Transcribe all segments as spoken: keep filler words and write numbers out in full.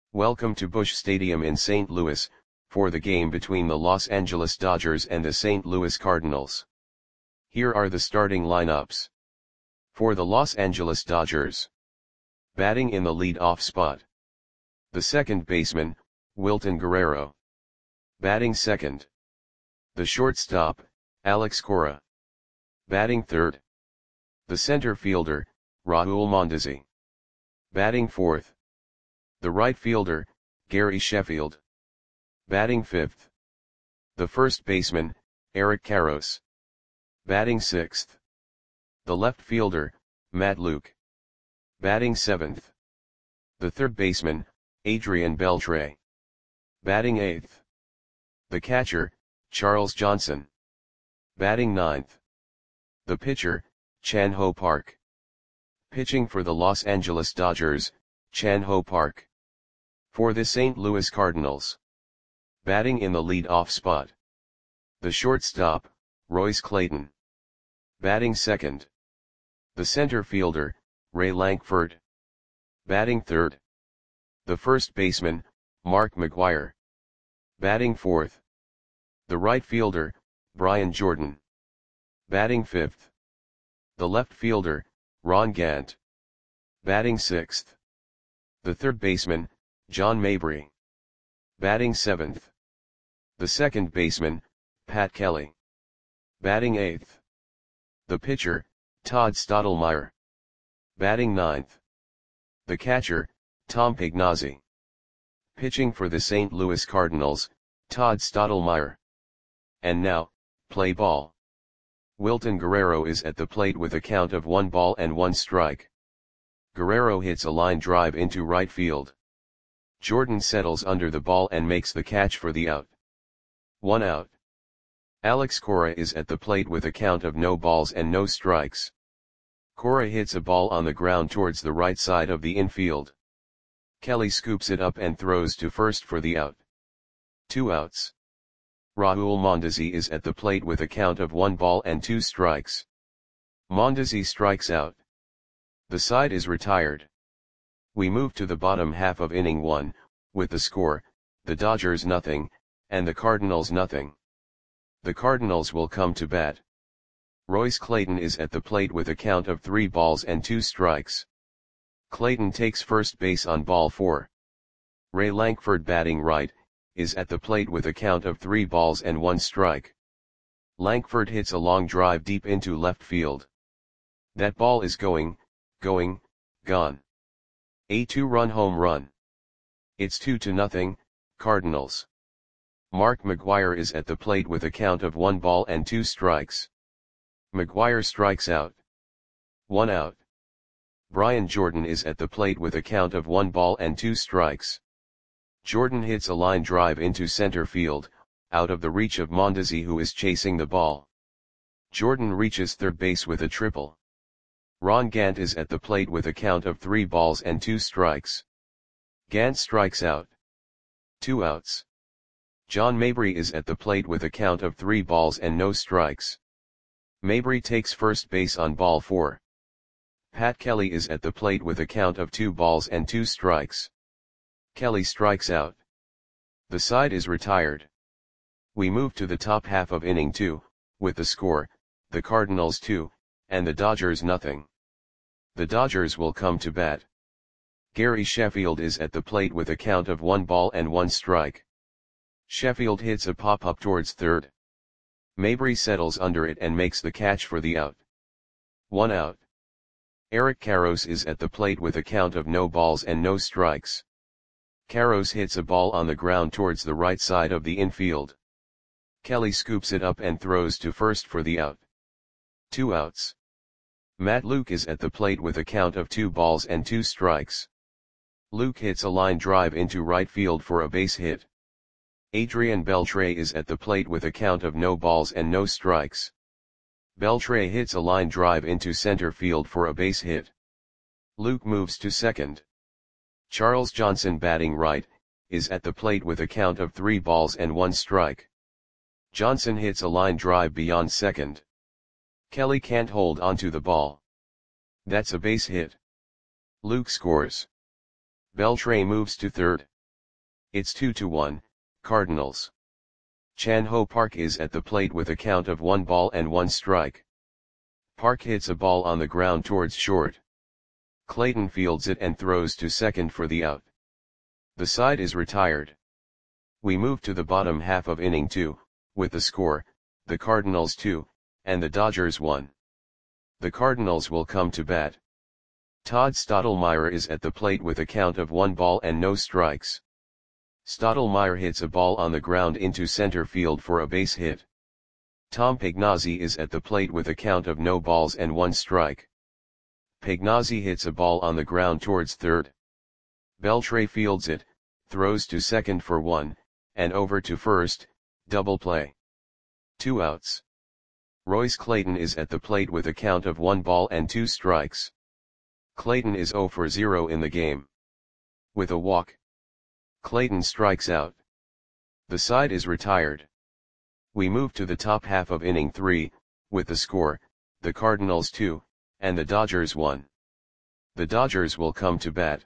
Welcome to Busch Stadium in Saint Louis, for the game between the Los Angeles Dodgers and the Saint Louis Cardinals. Here are the starting lineups. For the Los Angeles Dodgers. Batting in the lead-off spot. The second baseman, Wilton Guerrero. Batting second. The shortstop, Alex Cora. Batting third. The center fielder, Raul Mondesi. Batting fourth. The right fielder, Gary Sheffield. Batting fifth. The first baseman, Eric Karros. Batting sixth. The left fielder, Matt Luke. Batting seventh. The third baseman, Adrian Beltre. Batting eighth. The catcher, Charles Johnson. Batting ninth. The pitcher, Chan Ho Park. Pitching for the Los Angeles Dodgers, Chan Ho Park. For the Saint Louis Cardinals. Batting in the lead-off spot. The shortstop, Royce Clayton. Batting second. The center fielder, Ray Lankford. Batting third. The first baseman, Mark McGwire. Batting fourth. The right fielder, Brian Jordan. Batting fifth. The left fielder, Ron Gant. Batting sixth. The third baseman, John Mabry. Batting seventh. The second baseman, Pat Kelly. Batting eighth. The pitcher, Todd Stottlemyre. Batting ninth. The catcher, Tom Pignazzi. Pitching for the Saint Louis Cardinals, Todd Stottlemyre. And now, play ball. Wilton Guerrero is at the plate with a count of one ball and one strike. Guerrero hits a line drive into right field. Jordan settles under the ball and makes the catch for the out. One out. Alex Cora is at the plate with a count of no balls and no strikes. Cora hits a ball on the ground towards the right side of the infield. Kelly scoops it up and throws to first for the out. Two outs. Raul Mondesi is at the plate with a count of one ball and two strikes. Mondesi strikes out. The side is retired. We move to the bottom half of inning one, with the score, the Dodgers nothing, and the Cardinals nothing. The Cardinals will come to bat. Royce Clayton is at the plate with a count of three balls and two strikes. Clayton takes first base on ball four. Ray Lankford, batting right, is at the plate with a count of three balls and one strike. Lankford hits a long drive deep into left field. That ball is going, going, gone. A two-run home run. It's two to nothing, Cardinals. Mark McGwire is at the plate with a count of one ball and two strikes. McGwire strikes out. One out. Brian Jordan is at the plate with a count of one ball and two strikes. Jordan hits a line drive into center field, out of the reach of Mondesi, who is chasing the ball. Jordan reaches third base with a triple. Ron Gant is at the plate with a count of three balls and two strikes. Gant strikes out. Two outs. John Mabry is at the plate with a count of three balls and no strikes. Mabry takes first base on ball four. Pat Kelly is at the plate with a count of two balls and two strikes. Kelly strikes out. The side is retired. We move to the top half of inning two, with the score, the Cardinals two, and the Dodgers nothing. The Dodgers will come to bat. Gary Sheffield is at the plate with a count of one ball and one strike. Sheffield hits a pop-up towards third. Mabry settles under it and makes the catch for the out. One out. Eric Karros is at the plate with a count of no balls and no strikes. Karros hits a ball on the ground towards the right side of the infield. Kelly scoops it up and throws to first for the out. Two outs. Matt Luke is at the plate with a count of two balls and two strikes. Luke hits a line drive into right field for a base hit. Adrian Beltre is at the plate with a count of no balls and no strikes. Beltre hits a line drive into center field for a base hit. Luke moves to second. Charles Johnson, batting right, is at the plate with a count of three balls and one strike. Johnson hits a line drive beyond second. Kelly can't hold onto the ball. That's a base hit. Luke scores. Beltre moves to third. It's two to one, Cardinals. Chan Ho Park is at the plate with a count of one ball and one strike. Park hits a ball on the ground towards short. Clayton fields it and throws to second for the out. The side is retired. We move to the bottom half of inning two, with the score, the Cardinals two, and the Dodgers one. The Cardinals will come to bat. Todd Stottlemyre is at the plate with a count of one ball and no strikes. Stottlemyre hits a ball on the ground into center field for a base hit. Tom Pagnozzi is at the plate with a count of no balls and one strike. Pagnozzi hits a ball on the ground towards third. Beltre fields it, throws to second for one, and over to first, double play. Two outs. Royce Clayton is at the plate with a count of one ball and two strikes. Clayton is zero for zero in the game. With a walk, Clayton strikes out. The side is retired. We move to the top half of inning three, with the score, the Cardinals two, and the Dodgers one. The Dodgers will come to bat.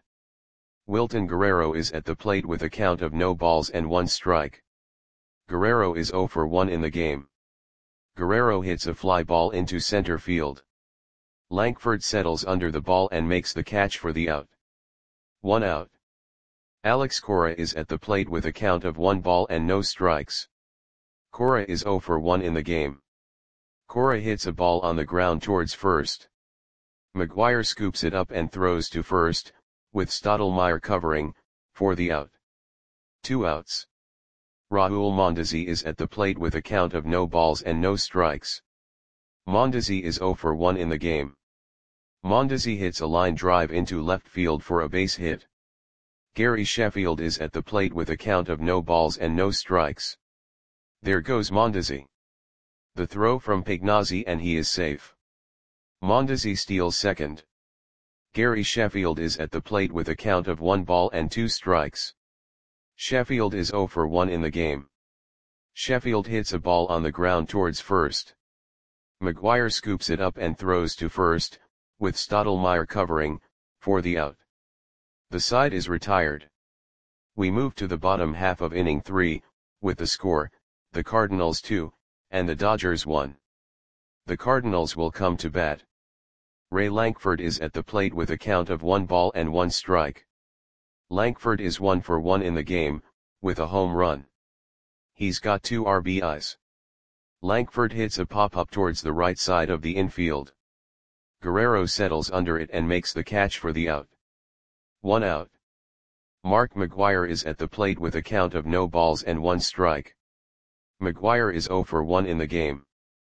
Wilton Guerrero is at the plate with a count of no balls and one strike. Guerrero is zero for one in the game. Guerrero hits a fly ball into center field. Lankford settles under the ball and makes the catch for the out. One out. Alex Cora is at the plate with a count of one ball and no strikes. Cora is zero for one in the game. Cora hits a ball on the ground towards first. McGuire scoops it up and throws to first, with Stottlemyre covering, for the out. Two outs. Raul Mondesi is at the plate with a count of no balls and no strikes. Mondesi is zero for one in the game. Mondesi hits a line drive into left field for a base hit. Gary Sheffield is at the plate with a count of no balls and no strikes. There goes Mondesi. The throw from Pagnozzi and he is safe. Mondesi steals second. Gary Sheffield is at the plate with a count of one ball and two strikes. Sheffield is zero for one in the game. Sheffield hits a ball on the ground towards first. McGuire scoops it up and throws to first, with Stottlemyre covering, for the out. The side is retired. We move to the bottom half of inning three, with the score, the Cardinals two, and the Dodgers one. The Cardinals will come to bat. Ray Lankford is at the plate with a count of one ball and one strike. Lankford is one for one in the game, with a home run. He's got two R B Is. Lankford hits a pop-up towards the right side of the infield. Guerrero settles under it and makes the catch for the out. One out. Mark McGuire is at the plate with a count of no balls and one strike. McGuire is zero for one in the game.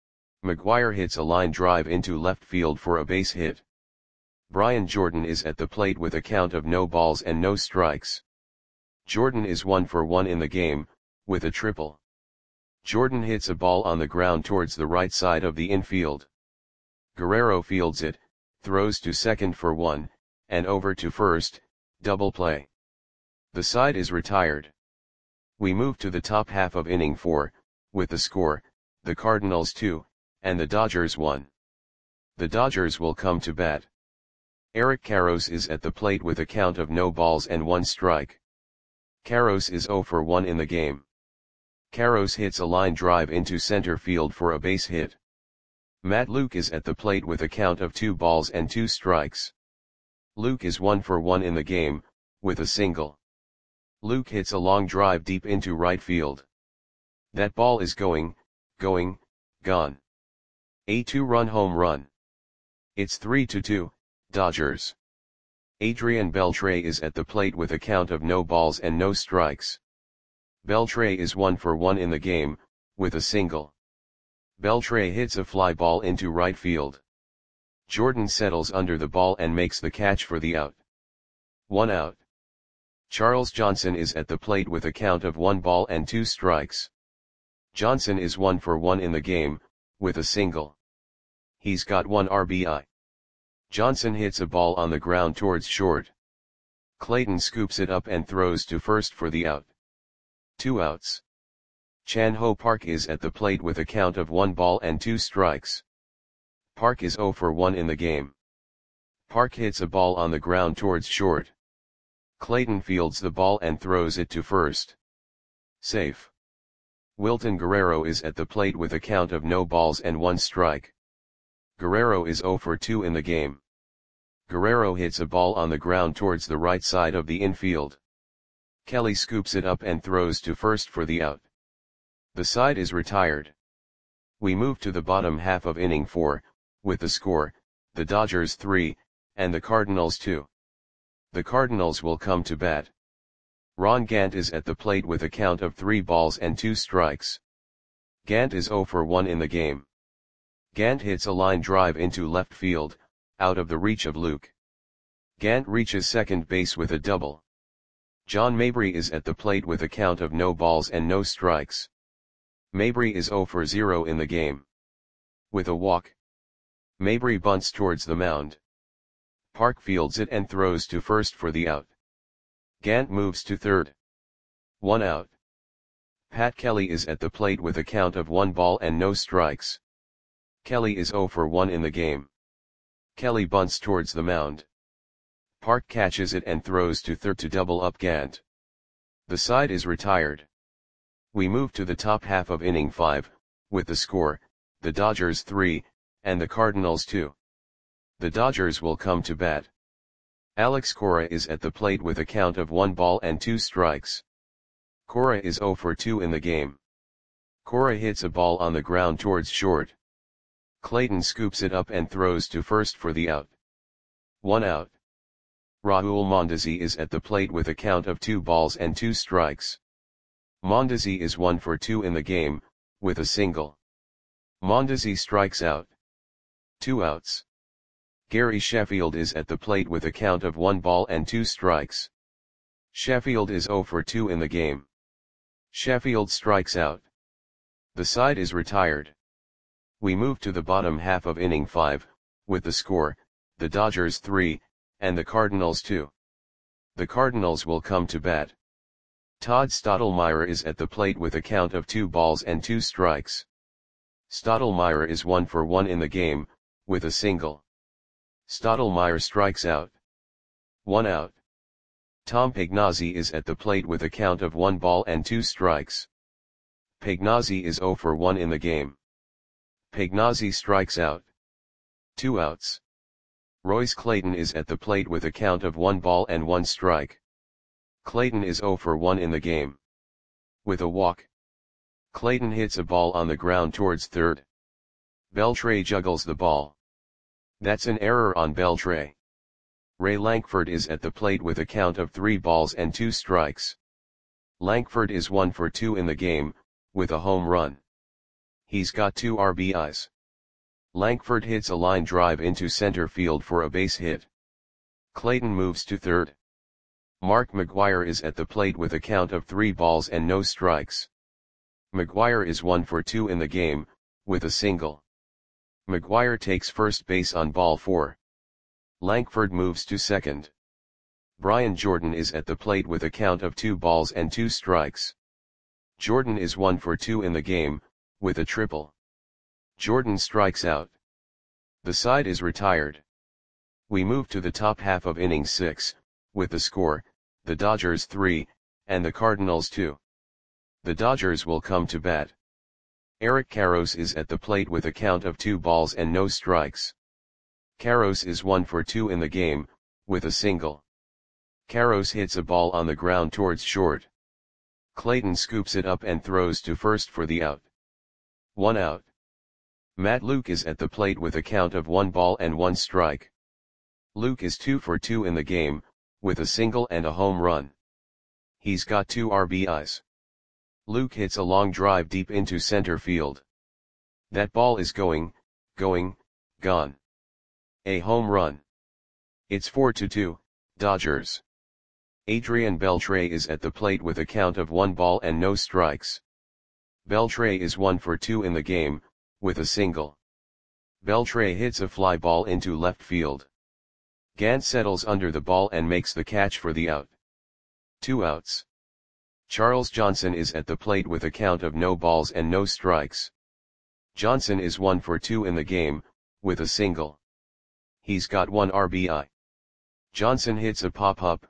McGuire hits a line drive into left field for a base hit. Brian Jordan is at the plate with a count of no balls and no strikes. Jordan is one for one in the game, with a triple. Jordan hits a ball on the ground towards the right side of the infield. Guerrero fields it, throws to second for one, and over to first, double play. The side is retired. We move to the top half of inning four, with the score, the Cardinals two, and the Dodgers one. The Dodgers will come to bat. Eric Karros is at the plate with a count of no balls and one strike. Karros is zero for one in the game. Karros hits a line drive into center field for a base hit. Matt Luke is at the plate with a count of two balls and two strikes. Luke is one for one in the game, with a single. Luke hits a long drive deep into right field. That ball is going, going, gone. A two-run home run. It's three to two, Dodgers. Adrian Beltre is at the plate with a count of no balls and no strikes. Beltre is one for one in the game, with a single. Beltre hits a fly ball into right field. Jordan settles under the ball and makes the catch for the out. One out. Charles Johnson is at the plate with a count of one ball and two strikes. Johnson is one for one in the game, with a single. He's got one R B I. Johnson hits a ball on the ground towards short. Clayton scoops it up and throws to first for the out. Two outs. Chan Ho Park is at the plate with a count of one ball and two strikes. Park is zero for one in the game. Park hits a ball on the ground towards short. Clayton fields the ball and throws it to first. Safe. Wilton Guerrero is at the plate with a count of no balls and one strike. Guerrero is zero for two in the game. Guerrero hits a ball on the ground towards the right side of the infield. Kelly scoops it up and throws to first for the out. The side is retired. We move to the bottom half of inning four, with the score, the Dodgers three, and the Cardinals two. The Cardinals will come to bat. Ron Gant is at the plate with a count of three balls and two strikes. Gant is zero for one in the game. Gant hits a line drive into left field, out of the reach of Luke. Gant reaches second base with a double. John Mabry is at the plate with a count of no balls and no strikes. Mabry is zero for zero in the game. With a walk, Mabry bunts towards the mound. Park fields it and throws to first for the out. Gant moves to third. One out. Pat Kelly is at the plate with a count of one ball and no strikes. Kelly is zero for one in the game. Kelly bunts towards the mound. Park catches it and throws to third to double up Gant. The side is retired. We move to the top half of inning five, with the score, the Dodgers three, and the Cardinals two. The Dodgers will come to bat. Alex Cora is at the plate with a count of one ball and two strikes. Cora is zero for two in the game. Cora hits a ball on the ground towards short. Clayton scoops it up and throws to first for the out. One out. Raul Mondesi is at the plate with a count of two balls and two strikes. Mondesi is one for two in the game, with a single. Mondesi strikes out. Two outs. Gary Sheffield is at the plate with a count of one ball and two strikes. Sheffield is zero for two in the game. Sheffield strikes out. The side is retired. We move to the bottom half of inning five, with the score, the Dodgers three, and the Cardinals two. The Cardinals will come to bat. Todd Stottlemyre is at the plate with a count of two balls and two strikes. Stottlemyre is one for one in the game, with a single. Stottlemyre strikes out. One out. Tom Pagnozzi is at the plate with a count of one ball and two strikes. Pagnozzi is zero for one in the game. Pagnozzi strikes out. Two outs. Royce Clayton is at the plate with a count of one ball and one strike. Clayton is zero for one in the game. With a walk, Clayton hits a ball on the ground towards third. Beltre juggles the ball. That's an error on Beltre. Ray Lankford is at the plate with a count of three balls and two strikes. Lankford is one for two in the game, with a home run. He's got two R B Is. Lankford hits a line drive into center field for a base hit. Clayton moves to third. Mark McGwire is at the plate with a count of three balls and no strikes. McGwire is one for two in the game, with a single. McGwire takes first base on ball four. Lankford moves to second. Brian Jordan is at the plate with a count of two balls and two strikes. Jordan is one for two in the game, with a triple. Jordan strikes out. The side is retired. We move to the top half of inning six, with the score, the Dodgers three, and the Cardinals two. The Dodgers will come to bat. Eric Karros is at the plate with a count of two balls and no strikes. Karros is one for two in the game, with a single. Karros hits a ball on the ground towards short. Clayton scoops it up and throws to first for the out. One out. Matt Luke is at the plate with a count of one ball and one strike. Luke is two for two in the game, with a single and a home run. He's got two R B Is. Luke hits a long drive deep into center field. That ball is going, going, gone. A home run. It's four to two, Dodgers. Adrian Beltre is at the plate with a count of one ball and no strikes. Beltre is one for two in the game, with a single. Beltre hits a fly ball into left field. Gant settles under the ball and makes the catch for the out. Two outs. Charles Johnson is at the plate with a count of no balls and no strikes. Johnson is one for two in the game, with a single. He's got one R B I. Johnson hits a pop-up,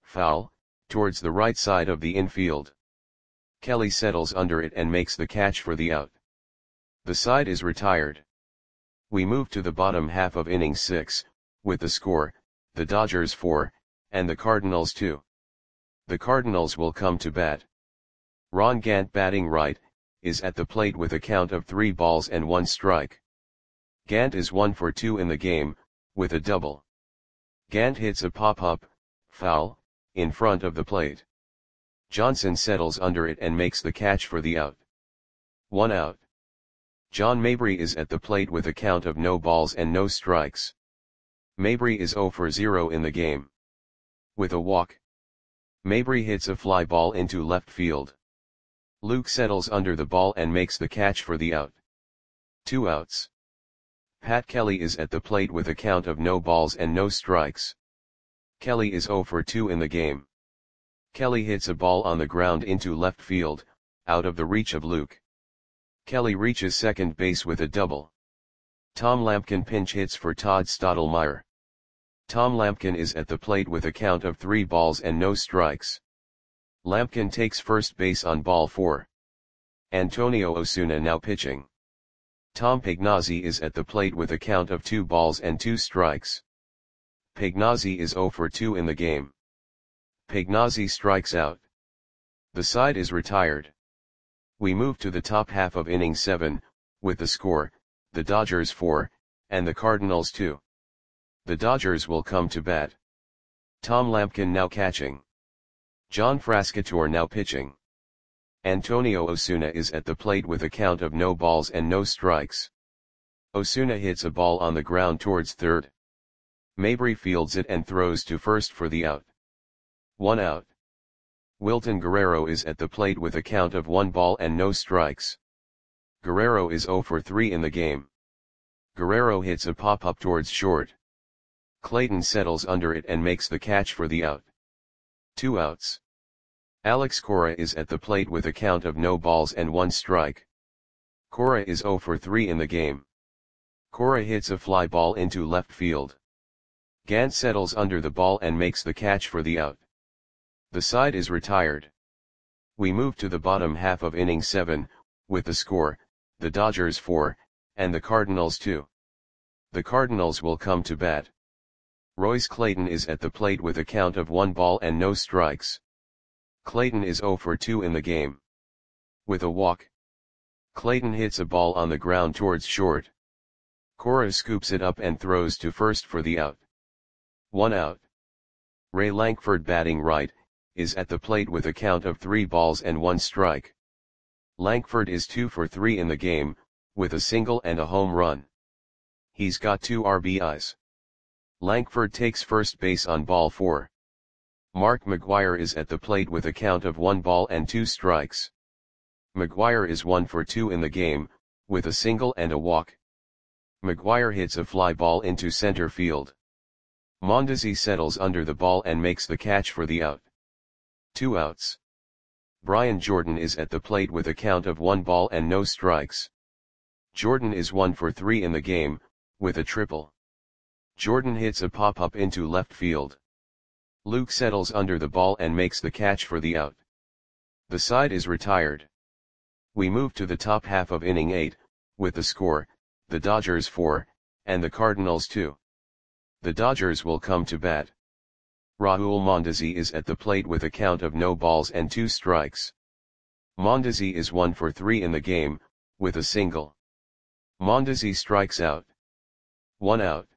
foul, towards the right side of the infield. Kelly settles under it and makes the catch for the out. The side is retired. We move to the bottom half of inning six, with the score, the Dodgers four, and the Cardinals two. The Cardinals will come to bat. Ron Gant, batting right, is at the plate with a count of three balls and one strike. Gant is one for two in the game, with a double. Gant hits a pop-up, foul, in front of the plate. Johnson settles under it and makes the catch for the out. One out. John Mabry is at the plate with a count of no balls and no strikes. Mabry is zero for zero in the game. With a walk, Mabry hits a fly ball into left field. Luke settles under the ball and makes the catch for the out. Two outs. Pat Kelly is at the plate with a count of no balls and no strikes. Kelly is zero for two in the game. Kelly hits a ball on the ground into left field, out of the reach of Luke. Kelly reaches second base with a double. Tom Lampkin pinch hits for Todd Stottlemyre. Tom Lampkin is at the plate with a count of three balls and no strikes. Lampkin takes first base on ball four. Antonio Osuna now pitching. Tom Pagnozzi is at the plate with a count of two balls and two strikes. Pagnozzi is zero for two in the game. Pagnozzi strikes out. The side is retired. We move to the top half of inning seven, with the score, the Dodgers four, and the Cardinals two. The Dodgers will come to bat. Tom Lampkin now catching. John Frascatore now pitching. Antonio Osuna is at the plate with a count of no balls and no strikes. Osuna hits a ball on the ground towards third. Mabry fields it and throws to first for the out. One out. Wilton Guerrero is at the plate with a count of one ball and no strikes. Guerrero is zero for three in the game. Guerrero hits a pop-up towards short. Clayton settles under it and makes the catch for the out. Two outs. Alex Cora is at the plate with a count of no balls and one strike. Cora is zero for three in the game. Cora hits a fly ball into left field. Gant settles under the ball and makes the catch for the out. The side is retired. We move to the bottom half of inning seven, with the score, the Dodgers four, and the Cardinals two. The Cardinals will come to bat. Royce Clayton is at the plate with a count of one ball and no strikes. Clayton is zero for two in the game. With a walk, Clayton hits a ball on the ground towards short. Cora scoops it up and throws to first for the out. One out. Ray Lankford, batting right, is at the plate with a count of three balls and one strike. Lankford is two for three in the game, with a single and a home run. He's got two R B Is. Lankford takes first base on ball four. Mark McGwire is at the plate with a count of one ball and two strikes. McGwire is one for two in the game, with a single and a walk. McGwire hits a fly ball into center field. Mondesi settles under the ball and makes the catch for the out. Two outs. Brian Jordan is at the plate with a count of one ball and no strikes. Jordan is one for three in the game, with a triple. Jordan hits a pop-up into left field. Luke settles under the ball and makes the catch for the out. The side is retired. We move to the top half of inning eight, with the score, the Dodgers four, and the Cardinals two. The Dodgers will come to bat. Raul Mondesi is at the plate with a count of no balls and two strikes. Mondesi is one for three in the game, with a single. Mondesi strikes out. One out.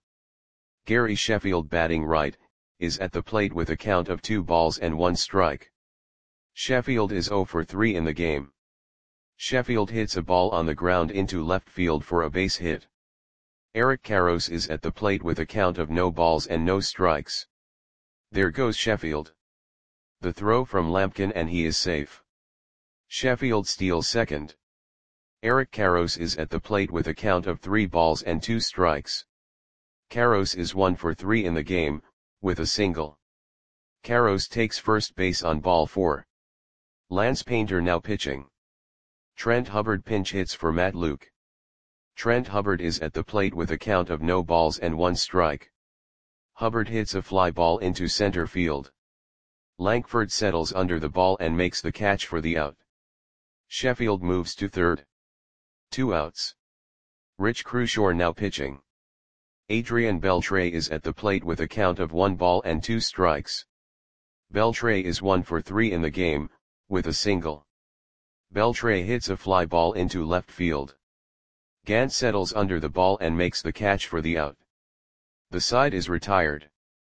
Gary Sheffield, batting right, is at the plate with a count of two balls and one strike. Sheffield is zero for three in the game. Sheffield hits a ball on the ground into left field for a base hit. Eric Karros is at the plate with a count of no balls and no strikes. There goes Sheffield. The throw from Lampkin and he is safe. Sheffield steals second. Eric Karros is at the plate with a count of three balls and two strikes. Karros is one for three in the game, with a single. Karros takes first base on ball four. Lance Painter now pitching. Trent Hubbard pinch hits for Matt Luke. Trent Hubbard is at the plate with a count of no balls and one strike. Hubbard hits a fly ball into center field. Langford settles under the ball and makes the catch for the out. Sheffield moves to third. Two outs. Rich Crushore now pitching. Adrian Beltre is at the plate with a count of one ball and two strikes. Beltre is one for three in the game, with a single. Beltre hits a fly ball into left field. Gant settles under the ball and makes the catch for the out. The side is retired.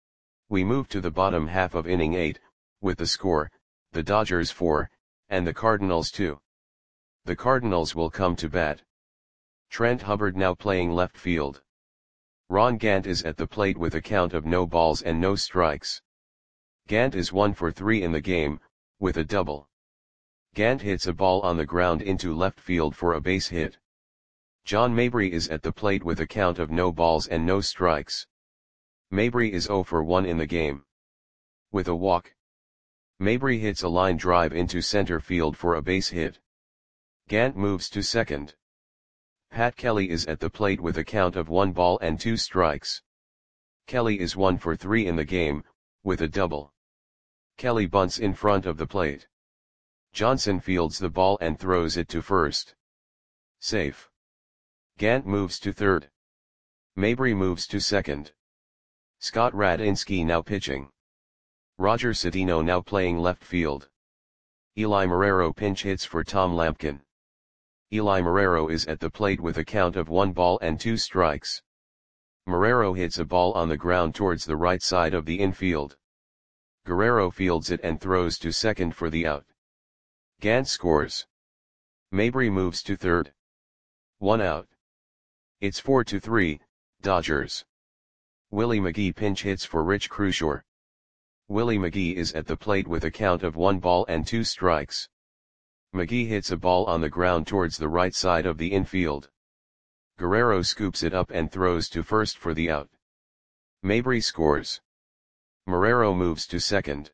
We move to the bottom half of inning eight, with the score, the Dodgers four, and the Cardinals two. The Cardinals will come to bat. Trent Hubbard now playing left field. Ron Gant is at the plate with a count of no balls and no strikes. Gant is one for three in the game, with a double. Gant hits a ball on the ground into left field for a base hit. John Mabry is at the plate with a count of no balls and no strikes. Mabry is zero for one in the game. With a walk. Mabry hits a line drive into center field for a base hit. Gant moves to second. Pat Kelly is at the plate with a count of one ball and two strikes. Kelly is one for three in the game, with a double. Kelly bunts in front of the plate. Johnson fields the ball and throws it to first. Safe. Gant moves to third. Mabry moves to second. Scott Radinsky now pitching. Roger Cedeno now playing left field. Eli Marrero pinch hits for Tom Lampkin. Eli Marrero is at the plate with a count of one ball and two strikes. Marrero hits a ball on the ground towards the right side of the infield. Guerrero fields it and throws to second for the out. Gant scores. Mabry moves to third. One out. It's four to three, Dodgers. Willie McGee pinch hits for Rich Crushore. Willie McGee is at the plate with a count of one ball and two strikes. McGee hits a ball on the ground towards the right side of the infield. Guerrero scoops it up and throws to first for the out. Mabry scores. Marrero moves to second.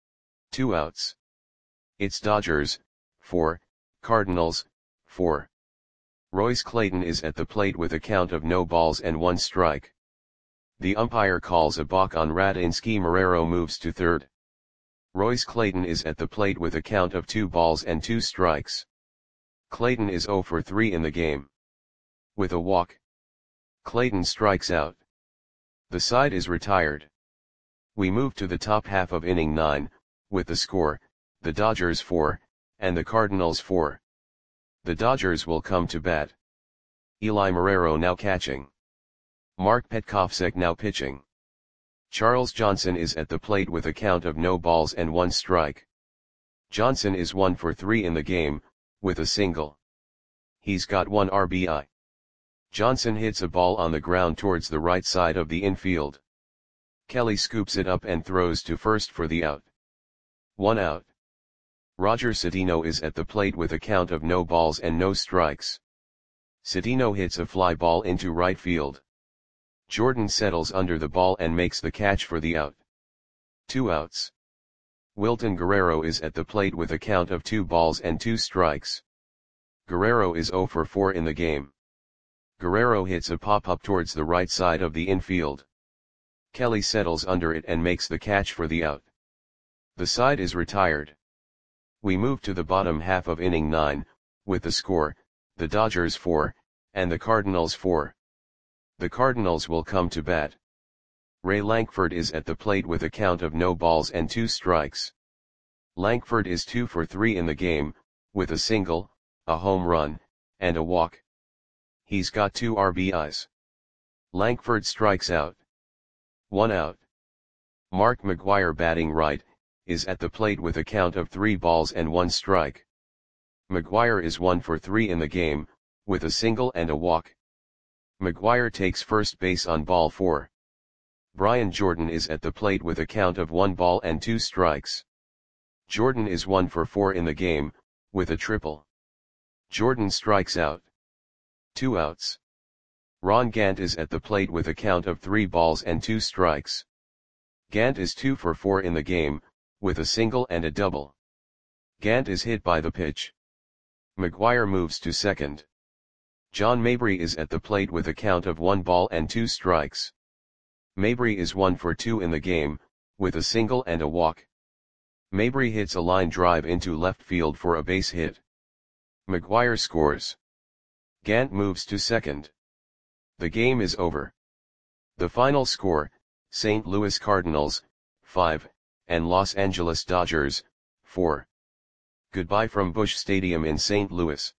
Two outs. It's Dodgers, four, Cardinals, four. Royce Clayton is at the plate with a count of no balls and one strike. The umpire calls a balk on Radinsky. Marrero moves to third. Royce Clayton is at the plate with a count of two balls and two strikes. Clayton is zero for three in the game. With a walk. Clayton strikes out. The side is retired. We move to the top half of inning nine, with the score, the Dodgers four, and the Cardinals four. The Dodgers will come to bat. Eli Marrero now catching. Mark Petkovsek now pitching. Charles Johnson is at the plate with a count of no balls and one strike. Johnson is one for three in the game, with a single. He's got one R B I. Johnson hits a ball on the ground towards the right side of the infield. Kelly scoops it up and throws to first for the out. One out. Roger Cedeno is at the plate with a count of no balls and no strikes. Cedeno hits a fly ball into right field. Jordan settles under the ball and makes the catch for the out. Two outs. Wilton Guerrero is at the plate with a count of two balls and two strikes. Guerrero is zero for four in the game. Guerrero hits a pop-up towards the right side of the infield. Kelly settles under it and makes the catch for the out. The side is retired. We move to the bottom half of inning nine, with the score, the Dodgers four, and the Cardinals four. The Cardinals will come to bat. Ray Lankford is at the plate with a count of no balls and two strikes. Lankford is two for three in the game, with a single, a home run, and a walk. He's got two R B Is. Lankford strikes out. One out. Mark McGwire batting right, is at the plate with a count of three balls and one strike. McGwire is one for three in the game, with a single and a walk. McGwire takes first base on ball four. Brian Jordan is at the plate with a count of one ball and two strikes. Jordan is one for four in the game, with a triple. Jordan strikes out. Two outs. Ron Gant is at the plate with a count of three balls and two strikes. Gant is two for four in the game, with a single and a double. Gant is hit by the pitch. McGwire moves to second. John Mabry is at the plate with a count of one ball and two strikes. Mabry is one for two in the game, with a single and a walk. Mabry hits a line drive into left field for a base hit. McGuire scores. Gant moves to second. The game is over. The final score, Saint Louis Cardinals, five, and Los Angeles Dodgers, four. Goodbye from Busch Stadium in Saint Louis.